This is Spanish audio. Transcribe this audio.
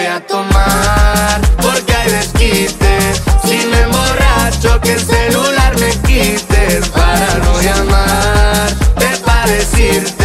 voy a tomar, porque hay desquite. Si me emborracho, que el celular me quites, para no llamarte, para decirte